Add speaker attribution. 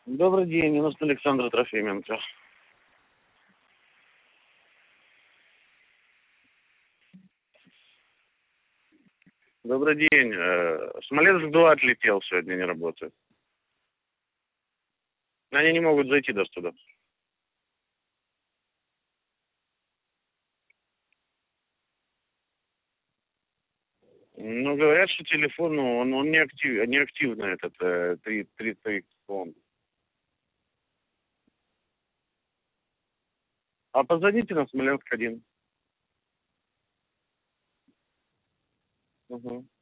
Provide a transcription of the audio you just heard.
Speaker 1: Добрый день, мне нужен Александр Трофименко. Добрый день. Смоленск-2 отлетел, сегодня не работает. Они не могут зайти даже туда. Ну, говорят, что телефон, ну, он неактивный, этот, 3 он. А позвоните на Смоленск-1. Угу.